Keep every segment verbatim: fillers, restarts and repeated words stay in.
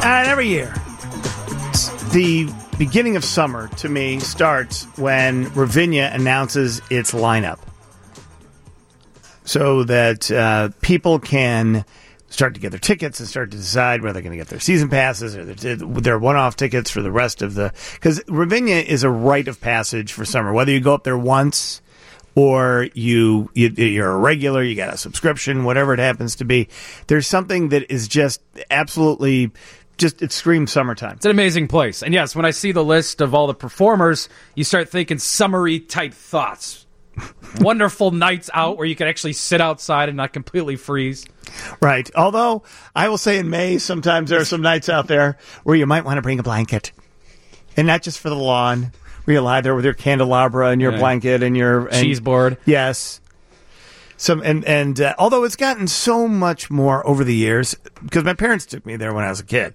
And every year, the beginning of summer, to me, starts when Ravinia announces its lineup. So that uh, people can start to get their tickets and start to decide whether they're going to get their season passes or their, their one-off tickets for the rest of the... Because Ravinia is a rite of passage for summer. Whether you go up there once or you, you, you're a regular, you got a subscription, whatever it happens to be, there's something that is just absolutely... Just, it screams summertime. It's an amazing place. And yes, when I see the list of all the performers, you start thinking summery type thoughts. Wonderful nights out where you can actually sit outside and not completely freeze. Right. Although, I will say in May, sometimes there are some nights out there where you might want to bring a blanket. And not just for the lawn, where you lie there with your candelabra and your yeah. blanket and your... And, cheese board. Yes. Some and and uh, although it's gotten so much more over the years, because my parents took me there when I was a kid,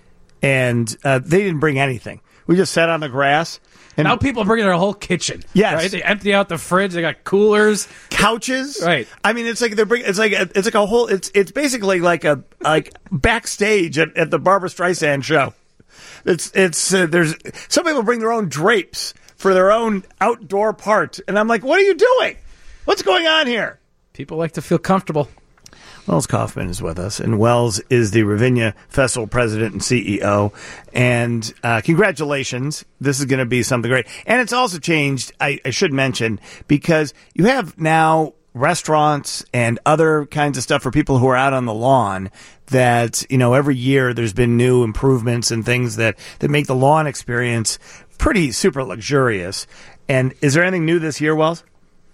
and uh, they didn't bring anything. We just sat on the grass. And now people bring their whole kitchen. Yes, right? They empty out the fridge. They got coolers, couches. Right. I mean, it's like they're bring, it's like a, it's like a whole. It's it's basically like a like backstage at, at the Barbra Streisand show. It's it's uh, there's some people bring their own drapes for their own outdoor part, and I'm like, what are you doing? What's going on here? People like to feel comfortable. Wells Kaufman is with us, and Wells is the Ravinia Festival president and C E O. And uh, congratulations. This is going to be something great. And it's also changed, I, I should mention, because you have now restaurants and other kinds of stuff for people who are out on the lawn that, you know, every year there's been new improvements and things that, that make the lawn experience pretty super luxurious. And is there anything new this year, Wells?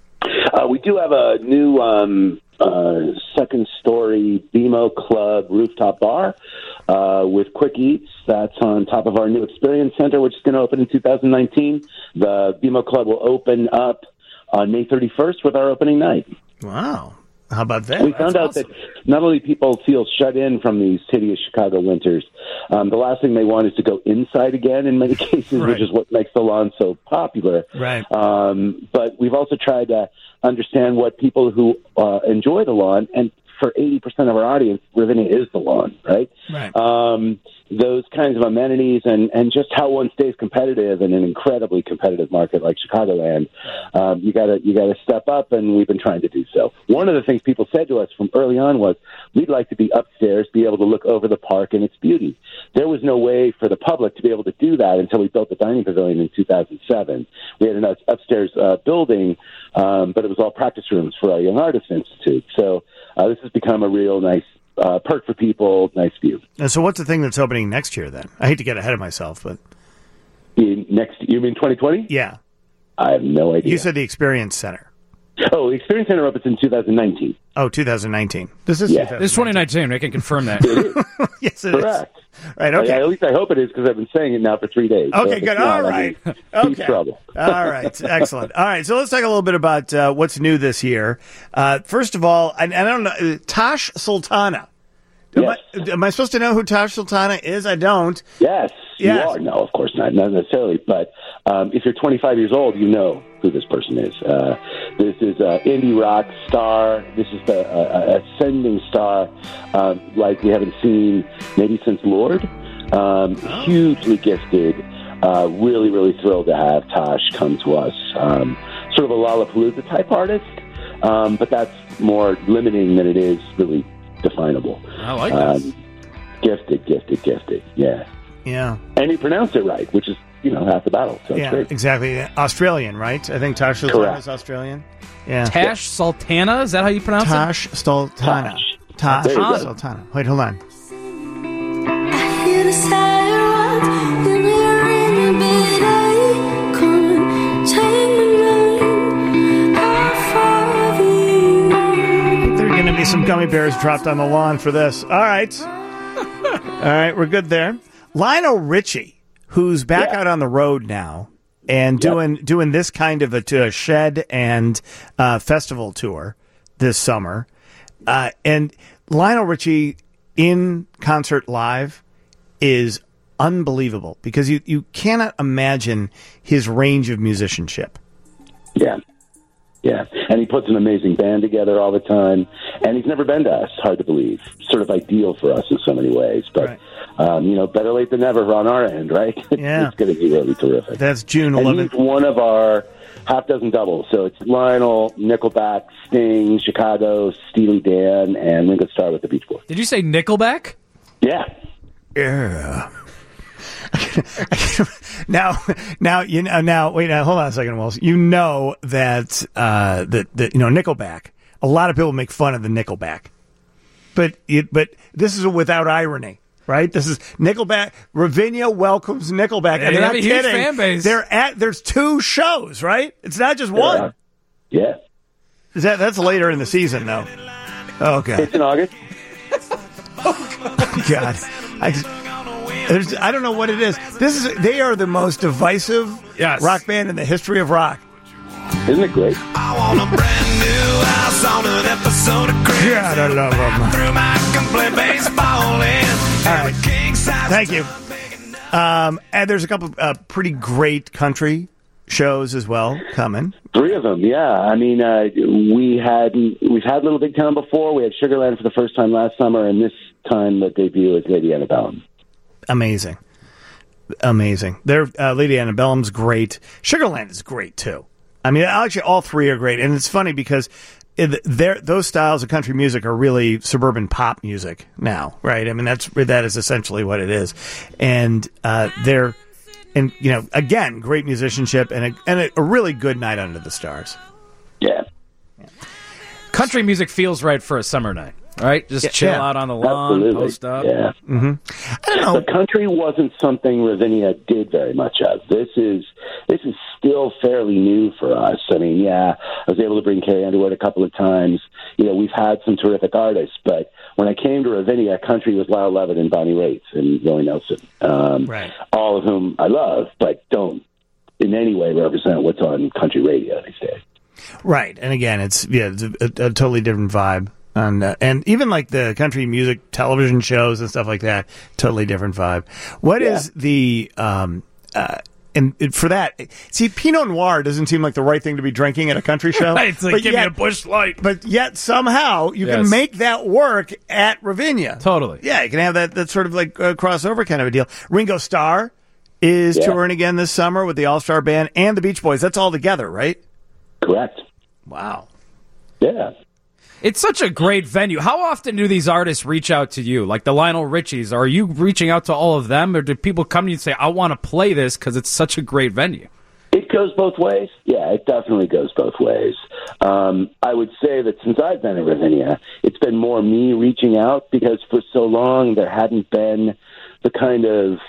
Uh, we do have a new um, uh, second-story B M O Club rooftop bar uh, with quick eats. That's on top of our new experience center, which is going to open in two thousand nineteen. The B M O Club will open up on May thirty-first with our opening night. Wow. How about that? We found That's out awesome. that not only people feel shut in from these hideous Chicago winters, um, the last thing they want is to go inside again in many cases, Right. which is what makes the lawn so popular. Right. Um, but we've also tried to understand what people who uh, enjoy the lawn, and for eighty percent of our audience, Ravinia is the lawn, right? Right. Um, those kinds of amenities and, and just how one stays competitive in an incredibly competitive market like Chicagoland. Um, you gotta, you gotta step up, and we've been trying to do so. One of the things people said to us from early on was, we'd like to be upstairs, be able to look over the park and its beauty. There was no way for the public to be able to do that until we built the dining pavilion in two thousand seven. We had an upstairs uh, building, um, but it was all practice rooms for our Young Artists Institute. So uh, this has become a real nice uh, perk for people, nice view. And so what's the thing that's opening next year then? I hate to get ahead of myself, but... In next, you mean twenty twenty? Yeah. I have no idea. You said the Experience Center. Oh, the Experience Center opens in two thousand nineteen. Oh, two thousand nineteen. This is Yeah. This is twenty nineteen. I can confirm that. Yes, it Correct. is. Right, okay. I, at least I hope it is, because I've been saying it now for three days. So Okay, if good. it's not, All I right. mean, Okay. deep trouble. All right. Excellent. All right. So let's talk a little bit about uh, what's new this year. Uh, first of all, I, I don't know, uh, Tash Sultana. Am, Yes. I, am I supposed to know who Tash Sultana is? I don't. Yes, Yes. you are. No, of course not, not necessarily. But um, if you're twenty-five years old, you know who this person is. Uh, this is an indie rock star. This is the uh, ascending star um, like we haven't seen maybe since Lord. Um, Oh. Hugely gifted. Uh, really, really thrilled to have Tosh come to us. Um, sort of a Lollapalooza type artist, um, but that's more limiting than it is really definable. I like um, that. Gifted, gifted, gifted. Yeah. Yeah. And he pronounced it right, which is, you know, half the battle. So it's Yeah, great. exactly. Australian, right? I think Tash Sultana Correct. is Australian. Yeah. Tash Sultana? Is that how you pronounce it? Tash Sultana. Tosh. Tash There you go. Sultana. Wait, hold on. I hear the sirens in the ring, but I can't take my mind off of you. There are going to be some gummy bears dropped on the lawn for this. All right. All right, we're good there. Lionel Richie, who's back Yeah. out on the road now and doing doing this kind of a, to a shed and uh, festival tour this summer. Uh, and Lionel Richie in concert live is unbelievable because you, you cannot imagine his range of musicianship. Yeah. Yeah, and he puts an amazing band together all the time, and he's never been to us, hard to believe. Sort of ideal for us in so many ways, but, Right. um, you know, better late than never on our end, right? Yeah. It's going to be really terrific. That's June And eleventh. he's one of our half dozen doubles, so it's Lionel, Nickelback, Sting, Chicago, Steely Dan, and Ringo Starr with the Beach Boys. Did you say Nickelback? Yeah. Yeah. now, now you know. Now, wait. Now, hold on a second, Wells. You know that uh, that that you know Nickelback. A lot of people make fun of the Nickelback, but it, but this is without irony, right? This is Nickelback. Ravinia welcomes Nickelback, They and they're have not a huge kidding. fan base. They're at. There's two shows, right? It's not just one. Yeah. Is that that's later in the season, though? Oh God. It's in August. God, I, there's, I don't know what it is. This is they are the most divisive Yes. rock band in the history of rock. Isn't it great? I want a brand new house on an episode of Christmas. God, I love them. Through my can play baseball in. All right. King size. Thank you. Um, and there's a couple uh, pretty great country shows as well coming. Three of them, yeah. I mean, uh, we had we've had Little Big Town before. We had Sugarland for the first time last summer, and this time the debut is Lady Antebellum. Amazing, amazing. They're, uh, Lady Antebellum's great. Sugarland is great too. I mean, actually, all three are great, and it's funny because it, they're- those styles of country music are really suburban pop music now, right? I mean, that's that is essentially what it is, and uh, they're and you know again, great musicianship and a, and a, a really good night under the stars. Yeah. Country music feels right for a summer night, right? Just Yeah, chill yeah. out on the lawn, Absolutely. post up. Yeah. I don't know. The country wasn't something Ravinia did very much of. This is this is still fairly new for us. I mean, yeah, I was able to bring Carrie Underwood a couple of times. You know, we've had some terrific artists, but when I came to Ravinia, country was Lyle Lovett and Bonnie Raitt and Willie Nelson, um, Right. all of whom I love, but don't in any way represent what's on country radio these days. Right, and again, it's yeah, it's a, a, a totally different vibe, and uh, and even like the country music television shows and stuff like that, totally different vibe. What Yeah. is the um uh and it- for that? See, Pinot Noir doesn't seem like the right thing to be drinking at a country show. Right, it's like, but give yet, me a Busch Light. But yet somehow you can Yes. make that work at Ravinia. Totally. Yeah, you can have that that sort of like uh, crossover kind of a deal. Ringo Starr is Yeah. touring again this summer with the All Star Band and the Beach Boys. That's all together, right? Correct. Wow. Yeah. It's such a great venue. How often do these artists reach out to you? Like the Lionel Richies, are you reaching out to all of them, or do people come to you and say, I want to play this because it's such a great venue? It goes both ways. Yeah, it definitely goes both ways. Um, I would say that since I've been at Ravinia, it's been more me reaching out because for so long there hadn't been the kind of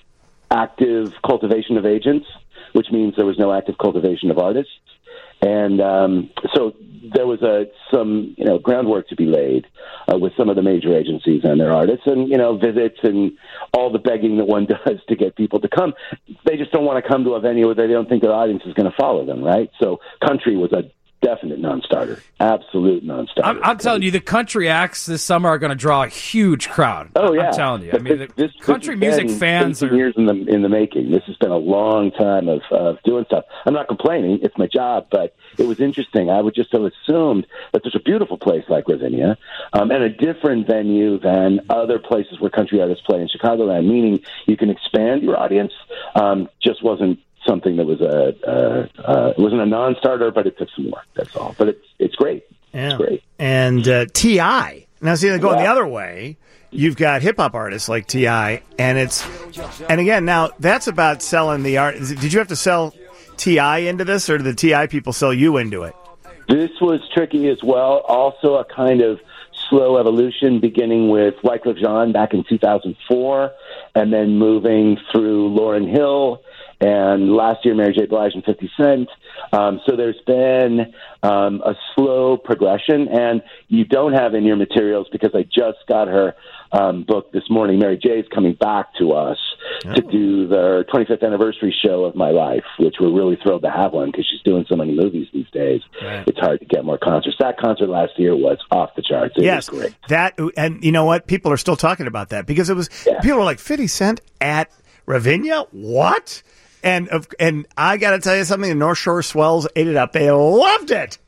active cultivation of agents, which means there was no active cultivation of artists. And um, so there was a, some, you know, groundwork to be laid uh, with some of the major agencies and their artists, and you know, visits and all the begging that one does to get people to come. They just don't want to come to a venue where they don't think their audience is going to follow them, right? So country was a definite non-starter, absolute non-starter. I'm, I'm telling you, the country acts this summer are going to draw a huge crowd. Oh yeah, I'm telling you. I But mean, this- the this- country this has music been fans eighteen are. years in the in the making. This has been a long time of of doing stuff. I'm not complaining; it's my job. But it was interesting. I would just have assumed that there's a beautiful place like Ravinia, um, and a different venue than other places where country artists play in Chicagoland. Meaning, you can expand your audience. Um, just wasn't something that was a uh, uh, it wasn't a non-starter, but it took some work. That's all. But it's it's great. Yeah. It's great. And uh, T I Now, see, they're going Yeah. the other way. You've got hip hop artists like T I, and it's, and again, now that's about selling the art. Is it- Did you have to sell T I into this, or did the T I people sell you into it? This was tricky as well. Also, a kind of slow evolution, beginning with Wyclef Jean back in two thousand four, and then moving through Lauryn Hill, and last year Mary J. Blige and fifty Cent. Um, so there's been um, a slow progression, and you don't have in your materials because I just got her um, book this morning. Mary J. is coming back to us to do their twenty-fifth anniversary show of My Life, which we're really thrilled to have one because she's doing so many movies these days. Right. It's hard to get more concerts. That concert last year was off the charts. It Yes, was great. that, and you know what? People are still talking about that because it was Yeah. people were like fifty Cent at Ravinia. What? And of and I got to tell you something. The North Shore Swells ate it up. They loved it.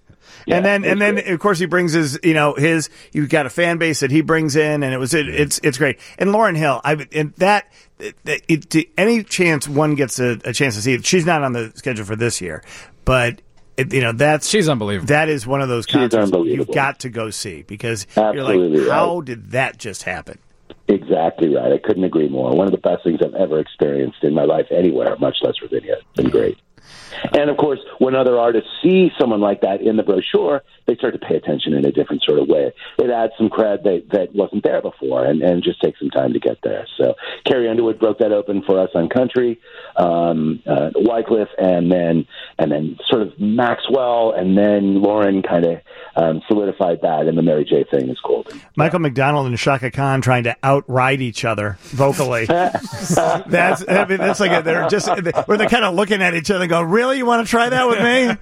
Yeah, and then, it was and then, great. of course, he brings his, you know, his. You've got a fan base that he brings in, and it was, it, it's, it's great. And Lauryn Hill, I, and that, it, it, it, any chance one gets a, a chance to see it, she's not on the schedule for this year, but. It, you know, that's She's unbelievable. That is one of those She's concerts you've unbelievable. got to go see because Absolutely you're like, how right. did that just happen? Exactly right. I couldn't agree more. One of the best things I've ever experienced in my life anywhere, much less Ravinia. It's been great. And, of course, when other artists see someone like that in the brochure, they start to pay attention in a different sort of way. It adds some cred that, that wasn't there before and, and just takes some time to get there. So Carrie Underwood broke that open for us on country, um, uh, Wycliffe, and then and then sort of Maxwell, and then Lauren kind of um, solidified that, and the Mary J. thing is cool. Michael McDonald and Shaka Khan trying to outride each other vocally. that's I mean, that's like a, they're just where they're kind of looking at each other and go, "Really, you want to try that with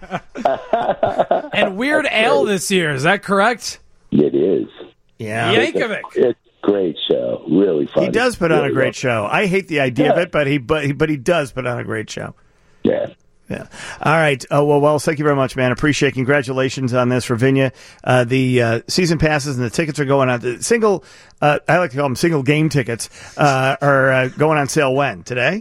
me?" And Weird Al this year, is that correct? It is. Yeah, Yankovic. It's a great show. Really fun. he does put on a Really great well. show. I hate the idea of Yeah. it, but he but he, but he does put on a great show. Yeah. Yeah. All right. Uh, well, Wells, thank you very much, man. Appreciate it. Congratulations on this, Ravinia. Uh, the uh, season passes and the tickets are going on. The single, uh, I like to call them single game tickets, uh, are uh, going on sale when? Today?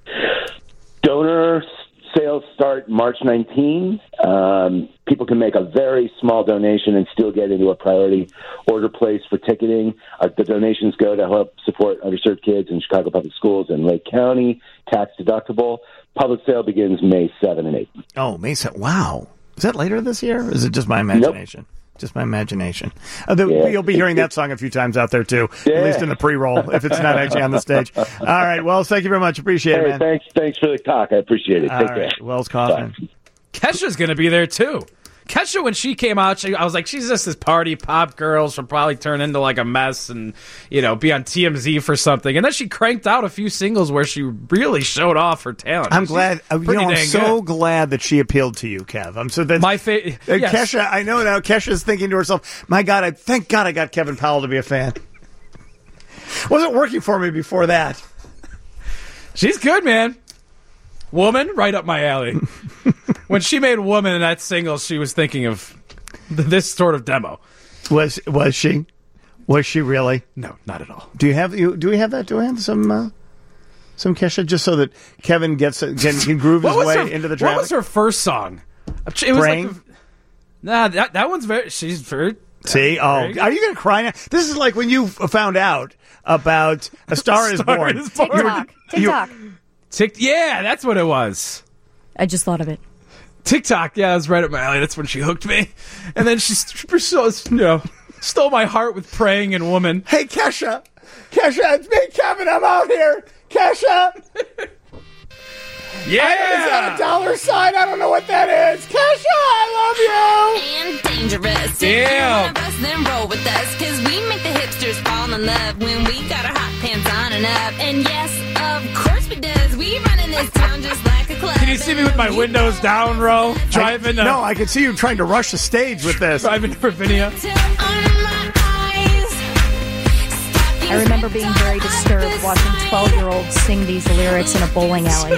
Donor sales start March nineteenth. Um, people can make a very small donation and still get into a priority order place for ticketing. Uh, the donations go to help support underserved kids in Chicago Public Schools and Lake County, tax deductible. Public sale begins May seventh and eighth. Oh, Mesa. Wow. Is that later this year? Or is it just my imagination? Just my imagination. Uh, the, Yeah. You'll be hearing that song a few times out there, too, Yeah. at least in the pre-roll, if it's not actually on the stage. All right. Wells, thank you very much. Appreciate it, Hey, man. thanks, thanks for the talk. I appreciate it. All Take right. care. Wells Kaufman. Bye. Kesha's going to be there, too. Kesha, when she came out, she, I was like, she's just this party pop girl. She'll probably turn into like a mess and, you know, be on T M Z for something. And then she cranked out a few singles where she really showed off her talent. I'm She's glad. uh, You pretty know, I'm dang so good. glad that she appealed to you, Kev. I'm so that My fa- uh, yes. Kesha. I know now. Kesha's thinking to herself, "My God, I thank God I got Kevin Powell to be a fan." Wasn't working for me before that. She's good, man. Woman, right up my alley. When she made Woman in that single, she was thinking of th- this sort of demo. Was was she? Was she really? No, not at all. Do you have you? Do we have that? Do we have some uh, some Kesha just so that Kevin gets can, can groove his What was, way her, into the what traffic? was her first song? It was Praying? like the, nah, that that one's very. She's very. See, oh, Very good. are you going to cry now? This is like when you found out about A Star, Is Star Born. Is Born. You were- TikTok. TikTok. Tick. Yeah, that's what it was. I just thought of it. TikTok. Yeah, that's right up my alley. That's when she hooked me, and then she, st- you know, stole my heart with Praying and Woman. Hey, Kesha. Kesha, it's me, Kevin. I'm out here. Kesha. Yeah. Is that a dollar sign? I don't know what that is. Kesha, I love you. And dangerous. Damn. If you wanna bust, then roll with us, cause we make the hipsters fall in love when we got our hot pants on and up. And yes, of course we does. We run in this town just like a club. Can you see me with my windows down, Ro? Driving. Uh, No, I can see you trying to rush the stage with this. driving to Ravinia. I remember being very disturbed watching twelve-year-olds sing these lyrics in a bowling alley.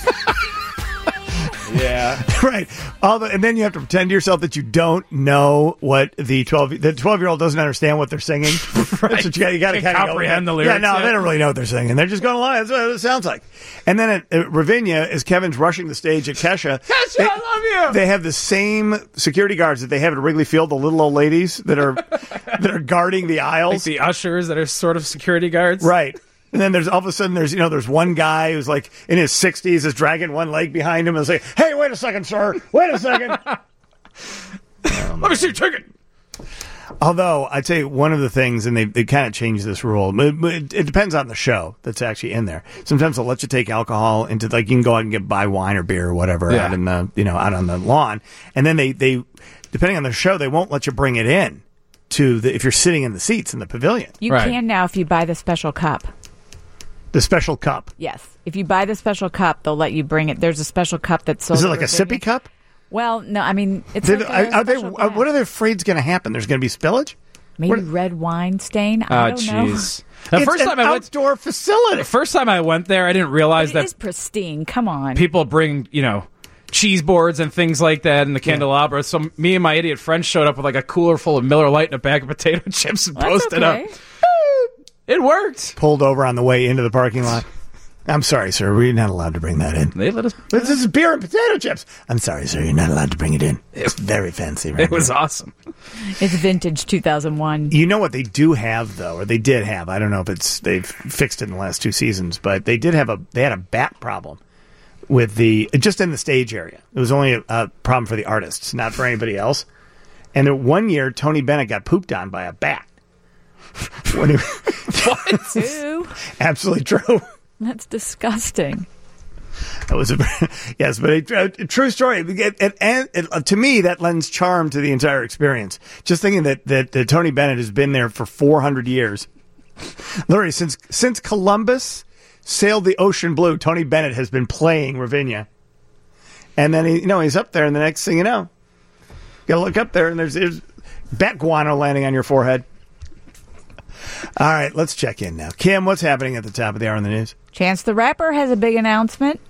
Yeah. Right. All the, and then you have to pretend to yourself that you don't know what the twelve the twelve year old doesn't understand what they're singing. Right. That's what you got. You got to Can't kind of comprehend go, the lyrics Yeah, no, yet. they don't really know what they're singing. They're just going along. That's what it sounds like. And then at, at Ravinia, as Kevin's rushing the stage at Kesha, Kesha, they, I love you. They have the same security guards that they have at Wrigley Field. The little old ladies that are that are guarding the Like aisles. the ushers that are sort of security guards. Right. And then there's all of a sudden there's you know there's one guy who's like in his sixties is dragging one leg behind him and saying, "Hey, wait a second, sir. Wait a second." Let me see your ticket. Although I'd say one of the things, and they they kind of changed this rule. It, it, it depends on the show that's actually in there. Sometimes they'll let you take alcohol into like you can go out and get buy wine or beer or whatever Yeah. out in the you know out on the lawn, and then they they depending on the show they won't let you bring it in to the if you're sitting in the seats in the pavilion. You Right. can now if you buy the special cup. The special cup. Yes. If you buy the special cup, they'll let you bring it. There's a special cup that's sold. Is it at like a Ravinia. sippy cup? Well, no, I mean, it's They- like a are they? special uh, glass. What are they afraid is going to happen? There's going to be spillage. Maybe what- red wine stain. I Oh, don't know. jeez. The It's first an time I went, outdoor facility. the first time I went there, I didn't realize It that is pristine. Come on. people bring, you know, cheese boards and things like that in the candelabra. So me and my idiot friend showed up with like a cooler full of Miller Lite and a bag of potato chips and That's posted okay. up. It worked. Pulled over on the way into the parking lot. I'm sorry, sir. We're not allowed to bring that in. They let us. This is beer and potato chips. I'm sorry, sir. You're not allowed to bring it in. It's very fancy, right? It was here. awesome. It's vintage two thousand one. You know what they do have though, or they did have. I don't know if it's they've fixed it in the last two seasons, but they did have a they had a bat problem with the just in the stage area. It was only a, a problem for the artists, not for anybody else. And then one year, Tony Bennett got pooped on by a bat. When he, What? Ew, absolutely true. that's disgusting. That was a yes, but a, a true story. It, it, and it, to me, that lends charm to the entire experience. Just thinking that, that that Tony Bennett has been there for four hundred years. Literally, since since Columbus sailed the ocean blue, Tony Bennett has been playing Ravinia. And then he, you know, he's up there, and the next thing you know, you gotta look up there, and there's, there's bat guano landing on your forehead. All right, let's check in now. Kim, what's happening at the top of the hour in the news? Chance the Rapper has a big announcement.